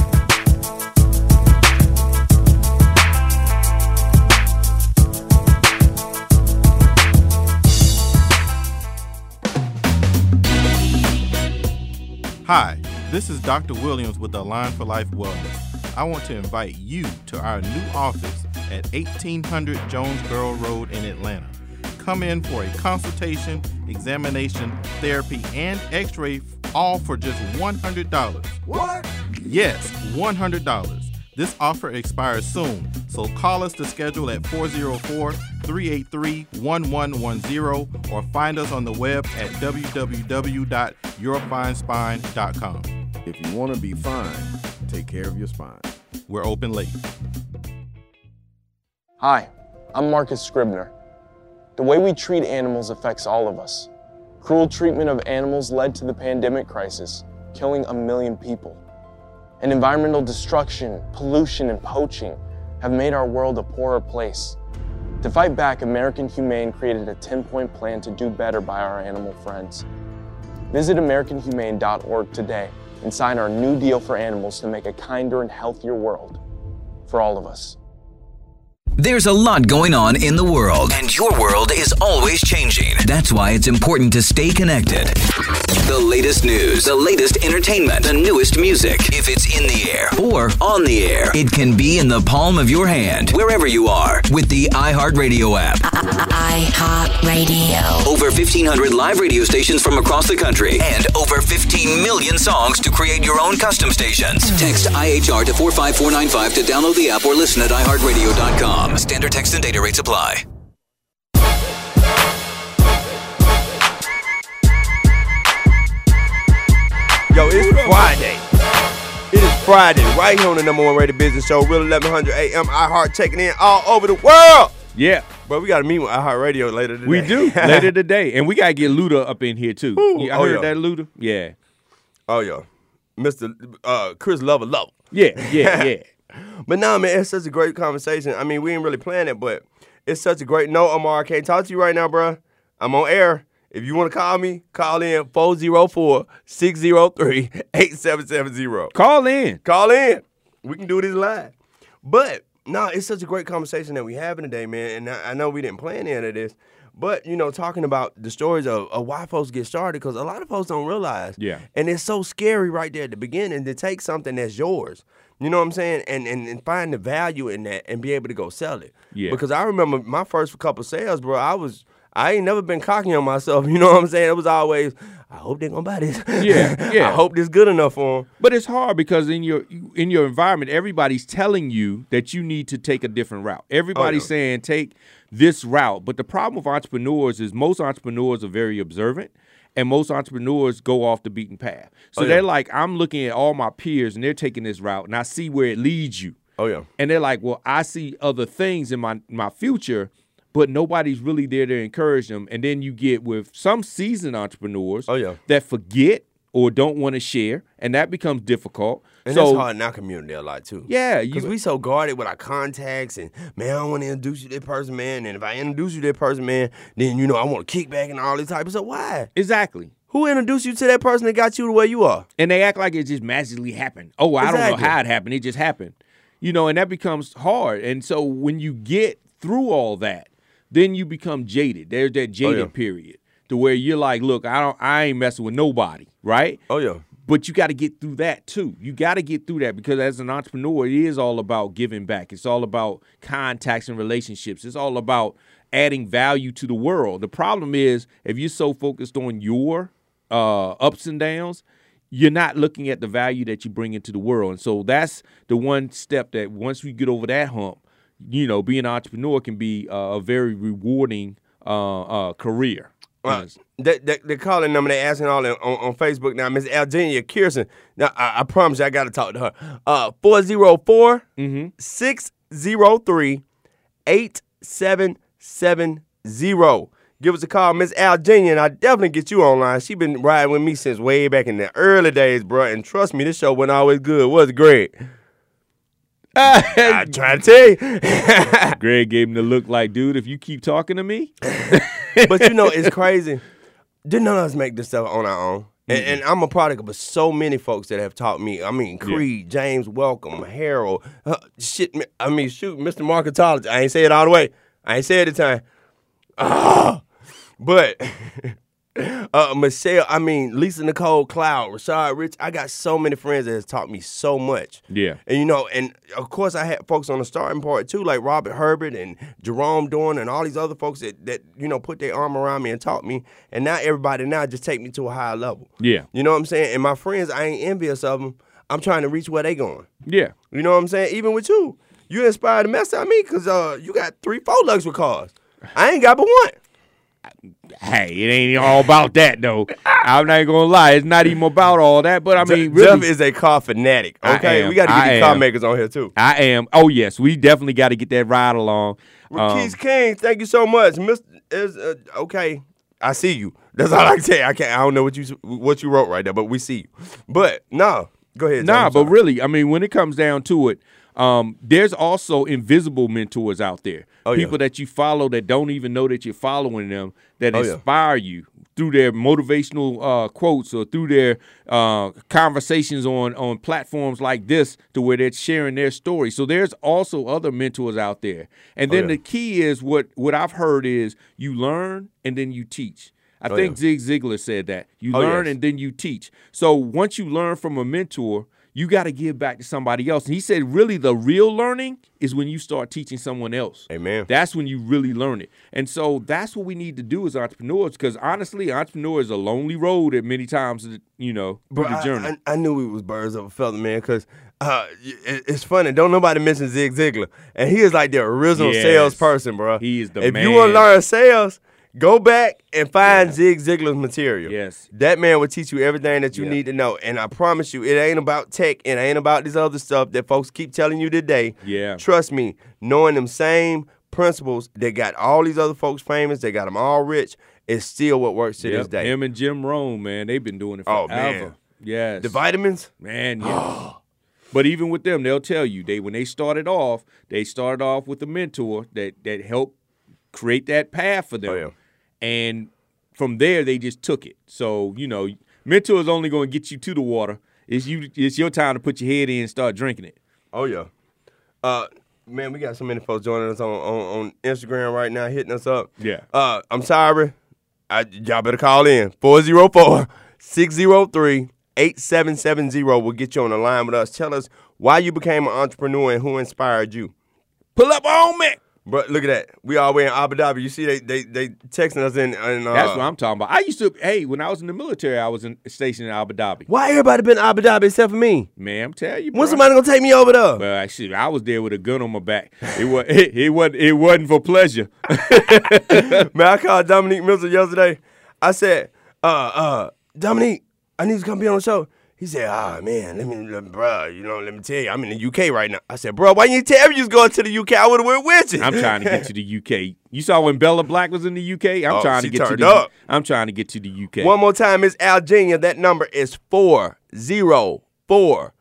Hi, this is Doctor Williams with Align for Life Wellness. I want to invite you to our new office at eighteen hundred Jonesboro Road in Atlanta. Come in for a consultation, examination, therapy, and x-ray, all for just one hundred dollars. What? Yes, one hundred dollars. This offer expires soon, so call us to schedule at four oh four, three eight three, one one one zero or find us on the web at w w w dot your fine spine dot com. If you want to be fine, take care of your spine. We're open late. Hi, I'm Marcus Scribner. The way we treat animals affects all of us. Cruel treatment of animals led to the pandemic crisis, killing a million people. And environmental destruction, pollution, and poaching have made our world a poorer place. To fight back, American Humane created a ten-point plan to do better by our animal friends. Visit american humane dot org today and sign our new deal for animals to make a kinder and healthier world for all of us. There's a lot going on in the world, and your world is always changing. That's why it's important to stay connected. The latest news, the latest entertainment, the newest music. If it's in the air or on the air, it can be in the palm of your hand, wherever you are, with the iHeartRadio app. iHeartRadio. Over fifteen hundred live radio stations from across the country, and over fifteen million songs to create your own custom stations. Text I H R to four five four nine five to download the app or listen at i heart radio dot com. Standard text and data rates apply. Yo, it's Friday. It is Friday, right here on the number one rated business show, Real eleven hundred A M iHeart, taking in all over the world. Yeah. Bro, we got to meet with iHeartRadio later today. We do, later today. And we got to get Luda up in here, too. Ooh, Yeah, I oh, heard yeah. that, Luda? Yeah. Oh, yeah. Mister Uh, Chris Lover Lover. Yeah, yeah, yeah. But nah, man, it's such a great conversation. I mean, we ain't really planning it, but it's such a great. No, Omar, I can't talk to you right now, bro. I'm on air. If you want to call me, call in four oh four, six oh three, eight seven seven zero. Call in. Call in. We can do this live. But, no, it's such a great conversation that we having today, man. And I, I know we didn't plan any of this. But, you know, talking about the stories of, of why folks get started, because a lot of folks don't realize. Yeah. And it's so scary right there at the beginning to take something that's yours. You know what I'm saying? And, and and find the value in that and be able to go sell it. Yeah. Because I remember my first couple sales, bro, I was, I ain't never been cocky on myself. You know what I'm saying? It was always, I hope they're going to buy this. Yeah, yeah. I hope this good enough for them. But it's hard because in your in your environment, everybody's telling you that you need to take a different route. Everybody's Oh, yeah. saying take this route. But the problem with entrepreneurs is most entrepreneurs are very observant, and most entrepreneurs go off the beaten path. So Oh, yeah. they're like, I'm looking at all my peers, and they're taking this route, and I see where it leads you. Oh, yeah. And they're like, well, I see other things in my, my future, but nobody's really there to encourage them. And then you get with some seasoned entrepreneurs Oh, yeah. that forget or don't want to share, and that becomes difficult. And so, that's hard in our community a lot, too. Yeah. Because You, we so guarded with our contacts and, man, I don't want to introduce you to that person, man. And if I introduce you to that person, man, then, you know, I want to kick back and all this type of stuff. Why? exactly. Who introduced you to that person that got you to where you are? And they act like it just magically happened. Oh, I don't Exactly. know how it happened. It just happened. You know, and that becomes hard. And so when you get through all that, then you become jaded. There's that jaded yeah. period to where you're like, look, I don't I ain't messing with nobody, right? Oh, yeah. But you got to get through that too. You got to get through that because as an entrepreneur, it is all about giving back. It's all about contacts and relationships. It's all about adding value to the world. The problem is if you're so focused on your uh, ups and downs, you're not looking at the value that you bring into the world. And so that's the one step that once we get over that hump, you know, being an entrepreneur can be uh, a very rewarding uh, uh, career. Uh, the, the, the calling number they asking all on, on Facebook now, Miss Algenia Kirsten. Now I, I promise you, I got to talk to her. Uh, four zero four, six zero three, eight seven seven zero. Give us a call, Miss Algenia, and I definitely get you online. She been riding with me since way back in the early days, bro. And trust me, this show wasn't always good. Was it, Greg? I try to tell you. Greg gave him the look like, dude, if you keep talking to me. But you know, it's crazy. Didn't none of us make this stuff on our own. And, and I'm a product of so many folks that have taught me. I mean, Creed, yeah. James Welcome, Harold, uh, shit. I mean, shoot, Mister Marketology. I ain't say it all the way. I ain't say it at the time. Ah, but uh, Michelle, I mean, Lisa Nicole Cloud, Rashad Rich. I got so many friends that has taught me so much. Yeah. And, you know, and, of course, I had folks on the starting part, too, like Robert Herbert and Jerome Dorn and all these other folks that, that, you know, put their arm around me and taught me. And now everybody now just take me to a higher level. Yeah. You know what I'm saying? And my friends, I ain't envious of them. I'm trying to reach where they going. Yeah. You know what I'm saying? Even with you, you inspired the mess out of me because uh, you got three, four luxury cars. I ain't got but one. Hey, it ain't all about that, though. I'm not going to lie. It's not even about all that. But, I mean, Jeff really. is a car fanatic, okay? Am, we got to get I these am. car makers on here, too. I am. Oh, yes. We definitely got to get that ride along. Rakees Um, King, thank you so much. Mister Is, uh, okay, I see you. That's all I can say. I can't. I don't know what you what you wrote right there, but we see you. But, no. Go ahead, John. Nah, but really, I mean, when it comes down to it, um, there's also invisible mentors out there. Oh, People yeah. that you follow that don't even know that you're following them, that Oh, yeah. inspire you through their motivational uh, quotes or through their uh, conversations on, on platforms like this to where they're sharing their story. So there's also other mentors out there. And Oh, then yeah. the key is what, what I've heard is you learn and then you teach. I Oh, think yeah. Zig Ziglar said that. You Oh, learn yes. and then you teach. So once you learn from a mentor, you got to give back to somebody else. And he said, really, the real learning is when you start teaching someone else. Amen. That's when you really learn it. And so that's what we need to do as entrepreneurs, because honestly, entrepreneur is a lonely road at many times, you know, through Bro, the I, journey. I, I knew we was birds of a feather, man, because uh, it, it's funny. Don't nobody mention Zig Ziglar. And he is like the original Yes. salesperson, bro. He is the if man. you want to learn sales, go back and find Zig Ziglar's material. Yes. That man will teach you everything that you Yeah. need to know. And I promise you, it ain't about tech and it ain't about this other stuff that folks keep telling you today. Yeah. Trust me, knowing them same principles that got all these other folks famous, they got them all rich, is still what works to Yep. this day. Him and Jim Rohn, man, they've been doing it forever. Oh, man. Yes. The vitamins? Man, yeah. But even with them, they'll tell you, they when they started off, they started off with a mentor that, that helped create that path for them. Oh, yeah. And from there, they just took it. So, you know, mentor is only going to get you to the water. It's you. It's your time to put your head in and start drinking it. Oh, yeah. Uh, man, we got so many folks joining us on, on, on Instagram right now, hitting us up. Yeah. Uh, I'm sorry. I, y'all better call in. four oh four, six oh three, eight seven seven zero will get you on the line with us. Tell us why you became an entrepreneur and who inspired you. Pull up on me. But look at that. We all way in Abu Dhabi. You see they they they texting us in. in uh, That's what I'm talking about. I used to, hey, when I was in the military, I was in, stationed in Abu Dhabi. Why everybody been in Abu Dhabi except for me? Man, I'm telling you, When bro. somebody gonna take me over there? Well, actually, I was there with a gun on my back. It was it, it wasn't it wasn't for pleasure. Man, I called Dominique Mitchell yesterday. I said, uh, uh, Dominique, I need to come be on the show. He said, ah, man, let me, let, bruh, you know, let me tell you, I'm in the U K right now. I said, bro, why you tell me you was going to the U K? I would have went with you. I'm trying to get to the U K. You saw when Bella Black was in the U K? I'm Oh, trying to she get to turned the up. I'm trying to get to the U K. One more time, Miss Algenia. That number is four zero four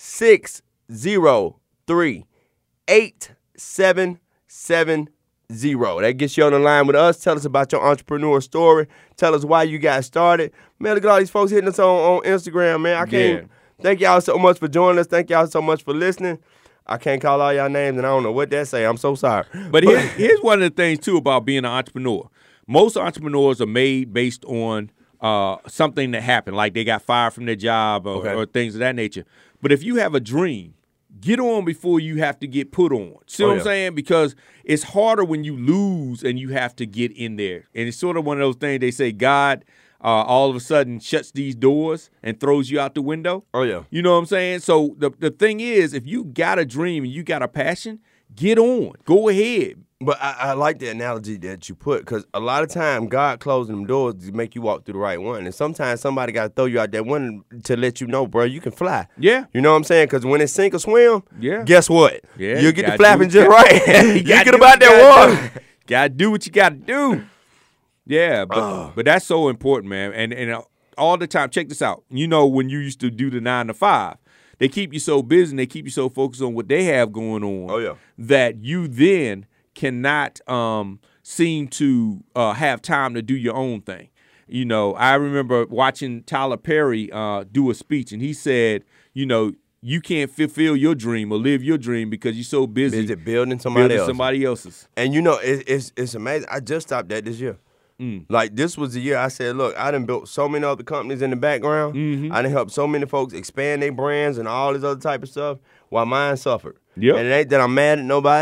six zero three eight seven seven zero. That gets you on the line with us. Tell us about your entrepreneur story. Tell us why you got started. Man, look at all these folks hitting us on, on Instagram, man. I can't. Yeah. Thank y'all so much for joining us. Thank y'all so much for listening. I can't call all y'all names, and I don't know what that say. I'm so sorry. But here's, here's one of the things, too, about being an entrepreneur. Most entrepreneurs are made based on uh, something that happened, like they got fired from their job or, Okay. or things of that nature. But if you have a dream, get on before you have to get put on. See Oh, what yeah. I'm saying? Because it's harder when you lose and you have to get in there. And it's sort of one of those things they say, God uh, all of a sudden shuts these doors and throws you out the window. Oh, yeah. You know what I'm saying? So the, the thing is, if you got a dream and you got a passion, get on. Go ahead. But I, I like the analogy that you put, because a lot of time God closing them doors to make you walk through the right one. And sometimes somebody got to throw you out that one to let you know, bro, you can fly. Yeah. You know what I'm saying? Because when it's sink or swim, Yeah. guess what? Yeah, You'll get gotta the flapping do just what right. you you gotta get do about what you that gotta water. do. Gotta do what you gotta do. Yeah, but but that's so important, man. And and uh, all the time, check this out. You know, when you used to do the nine to five, they keep you so busy and they keep you so focused on what they have going on. Oh, yeah. That you then cannot um, seem to uh, have time to do your own thing. You know, I remember watching Tyler Perry uh, do a speech, and he said, you know, you can't fulfill your dream or live your dream because you're so busy, Busy building somebody building else. somebody else's. And you know, it, it's it's amazing. I just stopped that this year. Mm. Like, this was the year I said, look, I done built so many other companies in the background. Mhm. I done helped so many folks expand their brands and all this other type of stuff while mine suffered. Yep. And it ain't that I'm mad at nobody.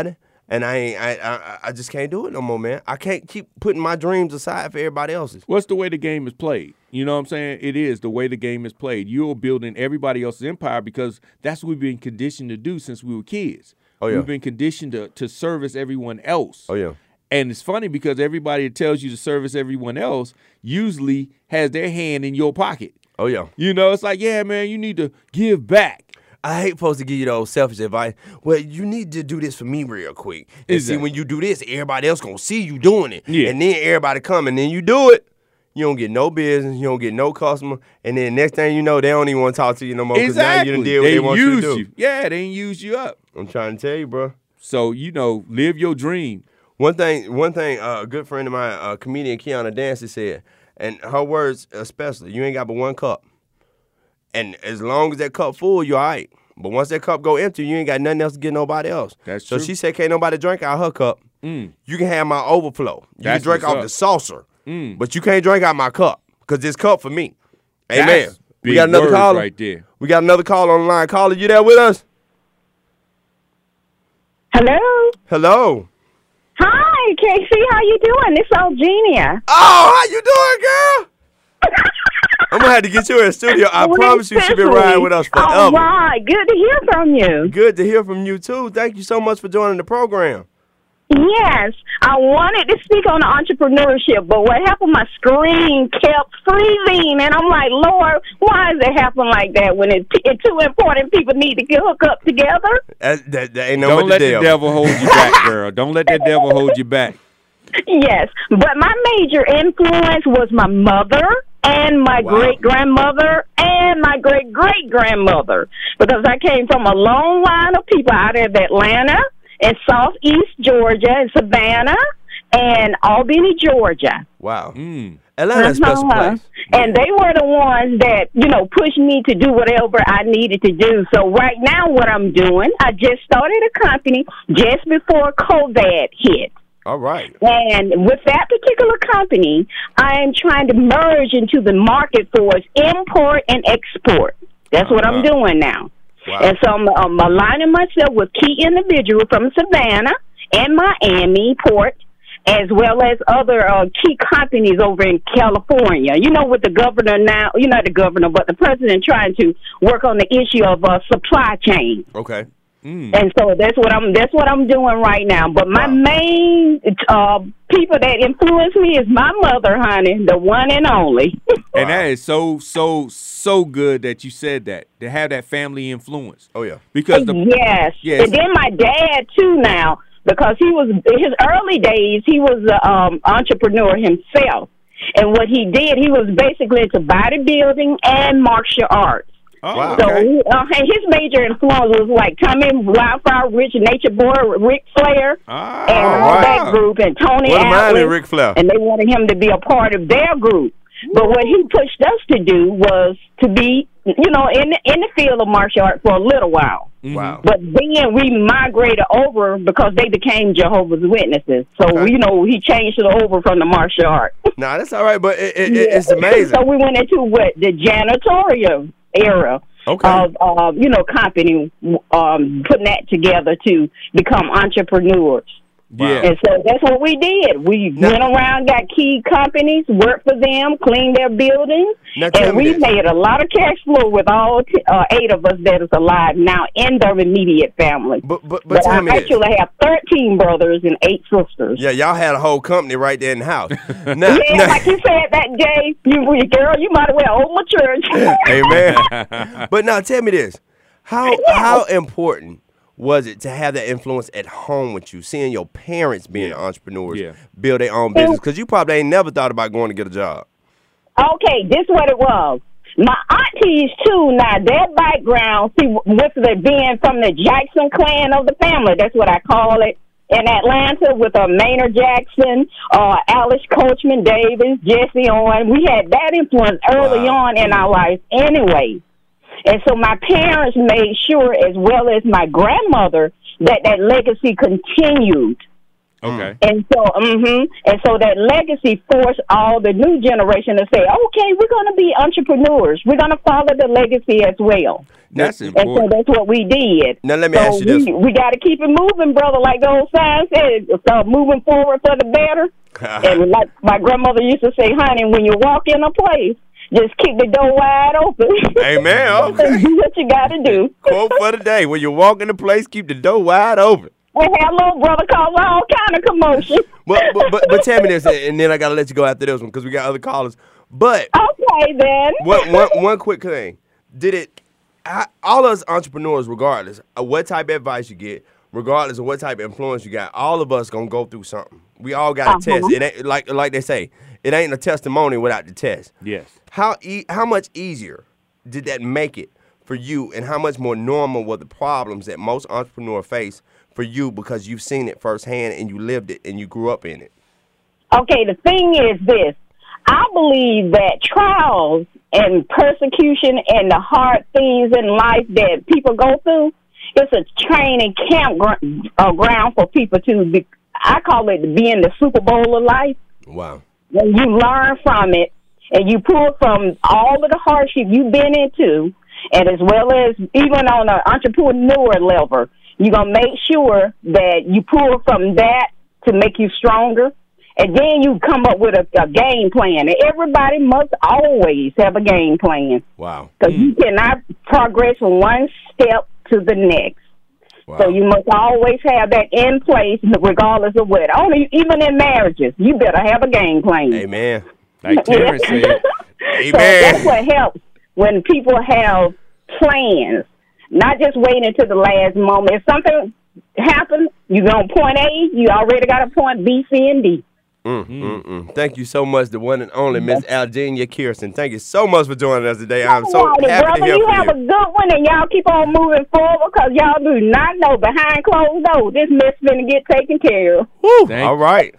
And I ain't, I, I I just can't do it no more, man. I can't keep putting my dreams aside for everybody else's. What's the way the game is played? You know what I'm saying? It is the way the game is played. You're building everybody else's empire because that's what we've been conditioned to do since we were kids. Oh, yeah. We've been conditioned to, to service everyone else. Oh, yeah. And it's funny because everybody that tells you to service everyone else usually has their hand in your pocket. Oh, yeah. You know, it's like, yeah, man, you need to give back. I hate folks to give you those selfish advice. Well, you need to do this for me real quick. And Exactly. see, when you do this, everybody else going to see you doing it. Yeah. And then everybody come, and then you do it. You don't get no business. You don't get no customer. And then next thing you know, they don't even want to talk to you no more because Exactly. now you done did what they, they want you to use do. you. Yeah, they didn't use you up. I'm trying to tell you, bro. So, you know, live your dream. One thing, one thing, uh, a good friend of mine, uh, comedian Kiana Dancy said, and her words especially, you ain't got but one cup. And as long as that cup full, you all right. But once that cup go empty, you ain't got nothing else to get nobody else. That's so true. she said, can't nobody drink out her cup. Mm. You can have my overflow. You That's can drink what's off up. the saucer. Mm. But you can't drink out my cup because this cup for me. Amen. That's We big got another words caller. right there. We got another caller on the line. Caller, you there with us? Hello. Hello. Hi, Casey. How you doing? It's Eugenia. Oh, how you doing, girl? I'm going to have to get you in the studio. I Well, promise you she's been especially. riding with us forever. All right. Good to hear from you. Good to hear from you, too. Thank you so much for joining the program. Yes, I wanted to speak on entrepreneurship, but what happened, my screen kept freezing, and I'm like, Lord, why does it happen like that when it, it two important people need to get hook up together? That, that, that ain't no Don't with let the the devil. devil hold you back, girl. Don't let that devil hold you back. Yes, but my major influence was my mother and my Wow. great-grandmother and my great-great-grandmother, because I came from a long line of people out of Atlanta and Southeast Georgia and Savannah and Albany, Georgia. Wow. Mm. Atlanta's a special Uh-huh. place. And they were the ones that, you know, pushed me to do whatever I needed to do. So right now what I'm doing, I just started a company just before COVID hit. All right. And with that particular company, I am trying to merge into the market for import and export. That's what I'm doing now. Wow. And so I'm, I'm aligning myself with key individuals from Savannah and Miami Port, as well as other uh, key companies over in California. You know, with the governor now, you're not the governor, but the president trying to work on the issue of uh, supply chain. Okay. Mm. And so that's what I'm that's what I'm doing right now. But my Wow. main uh, people that influence me is my mother, honey, the one and only. And that is so, so, so good that you said that, to have that family influence. Oh, yeah. Because the yes. Yes. And then my dad too now, because he was his early days, he was an um, entrepreneur himself. And what he did, he was basically into bodybuilding and martial arts. Oh, Wow. So okay. uh, and his major influence was like Tommy Wildfire, Rich, Nature Boy, Ric Flair, Ah, and all wow. that group, and Tony What am I Atlas, in Ric Flair? and they wanted him to be a part of their group. But what he pushed us to do was to be, you know, in the, in the field of martial arts for a little while. Wow. But then we migrated over because they became Jehovah's Witnesses. So, Okay. you know, he changed it over from the martial art. Nah, that's all right, but it, it, it- it's amazing. So we went into what the janitorial era Okay. of, uh, you know, company um, putting that together to become entrepreneurs. Yeah. And so that's what we did. We Now- went around, got key companies, worked for them, cleaned their buildings, Now tell and me we this. made a lot of cash flow with all t- uh, eight of us that is alive now in their immediate family. But but but But tell I me this. actually have thirteen brothers and eight sisters. Yeah, y'all had a whole company right there in the house. Now, Yeah, now- like you said that day, you, you girl, you might as well own my church. Amen. But now tell me this. How how important was it to have that influence at home with you, seeing your parents being entrepreneurs, Yeah. build their own business? Because you probably ain't never thought about going to get a job. Okay, this is what it was. My aunties, too, now, their background, see, with the being from the Jackson clan of the family, that's what I call it, in Atlanta with uh, Maynard Jackson, uh, Alice Coachman Davis, Jesse Owen. We had that influence early Wow. on in our life anyway. And so my parents made sure, as well as my grandmother, that that legacy continued. Okay. And so, mm-hmm, and so that legacy forced all the new generation to say, okay, we're going to be entrepreneurs. We're going to follow the legacy as well. That's and important. so that's what we did. Now let me so ask you we, this. We got to keep it moving, brother, like the old sign said. So moving forward for the better. And like my grandmother used to say, honey, when you walk in a place, just keep the door wide open. Amen. Okay. Do what you got to do. Quote for the day. When you walk in the place, keep the door wide open. We had little brother cause all kind of commotion. But, but, but, but tell me this, and then I got to let you go after this one because we got other callers. But okay, then. one, one, one quick thing. Did it, I, all us entrepreneurs, regardless of what type of advice you get, regardless of what type of influence you got, all of us going to go through something. We all got a Uh-huh. test. It ain't, like, like they say, it ain't a testimony without the test. Yes. How e- how much easier did that make it for you, and how much more normal were the problems that most entrepreneurs face for you because you've seen it firsthand and you lived it and you grew up in it? Okay, the thing is this. I believe that trials and persecution and the hard things in life that people go through, it's a training camp gr- uh, ground for people to be, I call it being the Super Bowl of life. Wow. When you learn from it and you pull from all of the hardship you've been into, and as well as even on an entrepreneur level, you're going to make sure that you pull from that to make you stronger. And then you come up with a, a game plan. And everybody must always have a game plan. Wow. Because mm. you cannot progress from one step to the next. Wow. So you must always have that in place regardless of what. Only even in marriages, you better have a game plan. Amen. Like Terrence said. Amen. So that's what helps when people have plans, not just waiting until the last moment. If something happens, you go on point A, you already got a point B, C, and D. Mm, mm, mm. Thank you so much, the one and only Miss Algenia Kirsten. Thank you so much for joining us today. I'm so Alrighty, happy brother, to hear you from have you. a good one, and y'all keep on moving forward because y'all do not know behind closed doors this mess finna get taken care of. Woo, all right.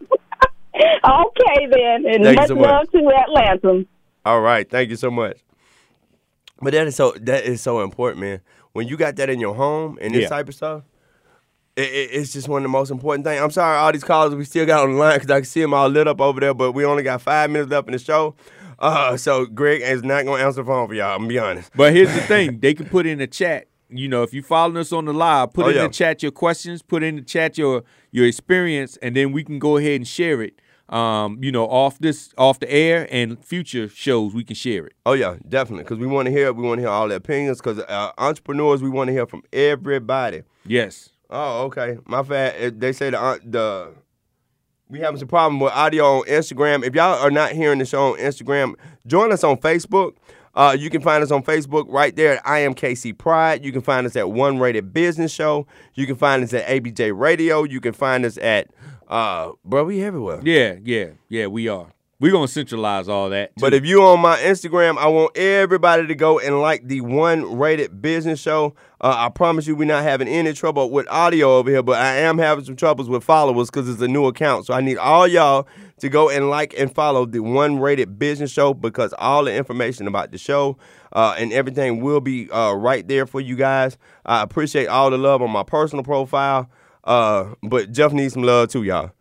Okay, then, and Thank you much so much. love to Atlanta. All right, thank you so much. But that is so that is so important, man. When you got that in your home and this Yeah. type of stuff, it, it, it's just one of the most important things. I'm sorry, all these callers we still got on the line because I can see them all lit up over there, but we only got five minutes left in the show. Uh, so Greg is not gonna answer the phone for y'all. I'm gonna be honest. But here's the thing: they can put in the chat. You know, if you following us on the live, put Oh, in yeah. the chat your questions, put in the chat your your experience, and then we can go ahead and share it. Um, you know, off this off the air and future shows, we can share it. Oh yeah, definitely, because we want to hear we want to hear all the opinions. Because uh, entrepreneurs, we want to hear from everybody. Yes. Oh, okay. My bad. They say the uh, the we having some problem with audio on Instagram. If y'all are not hearing the show on Instagram, join us on Facebook. Uh, you can find us on Facebook right there at I Am K C Pride. You can find us at One Rated Business Show. You can find us at A B J Radio. You can find us at, uh, bro, we everywhere. Yeah, yeah, yeah, we are. We're going to centralize all that. But if you on my Instagram, I want everybody to go and like the One Rated Business Show. Uh, I promise you we're not having any trouble with audio over here, but I am having some troubles with followers because it's a new account. So I need all y'all to go and like and follow the One Rated Business Show because all the information about the show uh, and everything will be uh, right there for you guys. I appreciate all the love on my personal profile, uh, but Jeff needs some love too, y'all.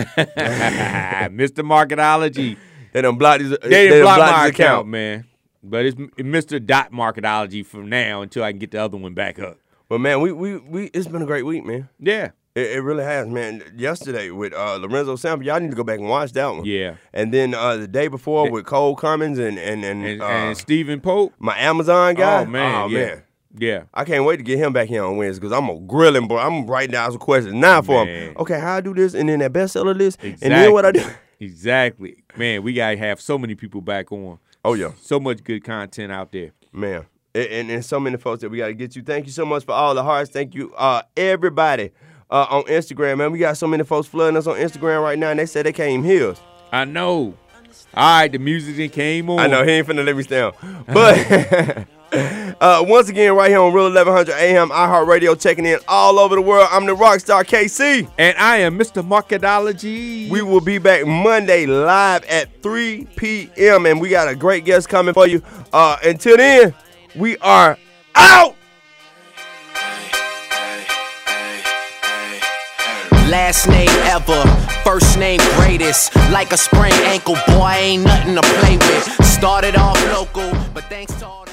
Mister Marketology. They done blocked his, They they didn't done block blocked my his account, man. But it's Mister Dot Marketology from now until I can get the other one back up. Well, man, we we we it's been a great week, man. Yeah. It, it really has, man. Yesterday with uh, Lorenzo Sample, y'all need to go back and watch that one. Yeah. And then uh, the day before with Cole Cummins and and and, And, uh, and Stephen Pope. my Amazon guy. Oh, man. Oh, yeah. man. Yeah. I can't wait to get him back here on Wednesday because I'm gonna grill him, bro. I'm writing down some questions now for Man. him. Okay, how I do this, and then that bestseller list, Exactly. and then what I do. Exactly. Man, we got to have so many people back on. Oh, yeah. So much good content out there. Man, and, and, and so many folks that we got to get you. Thank you so much for all the hearts. Thank you, uh, everybody uh, on Instagram, man. We got so many folks flooding us on Instagram right now, and they said they can't even hear us. I know. All right, the music then came on. I know, he ain't finna let me stay on. But uh, once again, right here on Real eleven hundred A M, iHeartRadio, checking in all over the world. I'm the Rockstar K C. And I am Mister Marketology. We will be back Monday live at three p.m. And we got a great guest coming for you. Uh, until then, we are out. Last name ever, first name greatest. Like a sprained ankle, boy, ain't nothing to play with. Started off local, but thanks to all